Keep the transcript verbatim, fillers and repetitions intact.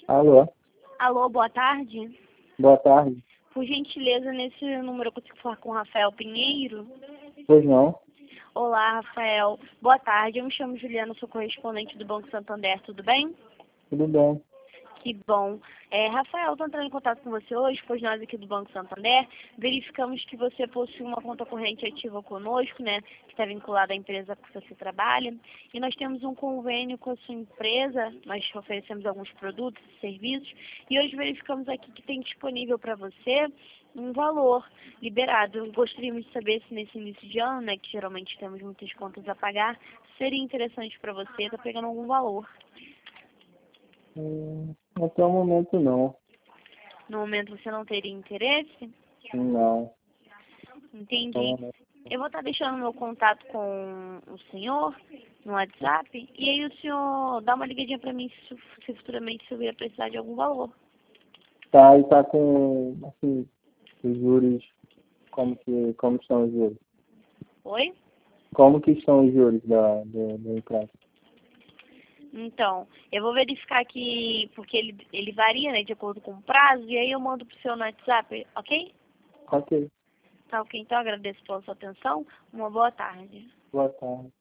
Alô, Alô, boa tarde. boa tarde. Por gentileza, nesse número eu consigo falar com o Rafael Pinheiro? Pois não? Olá, Rafael. Boa tarde. Eu me chamo Juliana, sou correspondente do Banco Santander, tudo bem? Tudo bem. Que bom. É, Rafael, estou entrando em contato com você hoje, pois nós aqui do Banco Santander verificamos que você possui uma conta corrente ativa conosco, né, que está vinculada à empresa que você trabalha, e nós temos um convênio com a sua empresa, nós oferecemos alguns produtos e serviços, e hoje verificamos aqui que tem disponível para você um valor liberado. Gostaríamos de saber se nesse início de ano, né, que geralmente temos muitas contas a pagar, seria interessante para você estar pegando algum valor. Hum, até o momento não. No momento você não teria interesse? Não. Até o Entendi. momento. Eu vou estar deixando meu contato com o senhor no WhatsApp e aí o senhor dá uma ligadinha para mim se, se futuramente eu vier precisar de algum valor. Tá, e tá com, assim, os juros, como que, como estão os juros? Oi? Como que estão os juros da, do, do empréstimo? Então, eu vou verificar aqui, porque ele, ele varia, né, de acordo com o prazo, e aí eu mando pro senhor no WhatsApp, ok? Ok, Tá ok, então agradeço pela sua atenção. Uma boa tarde. boa tarde.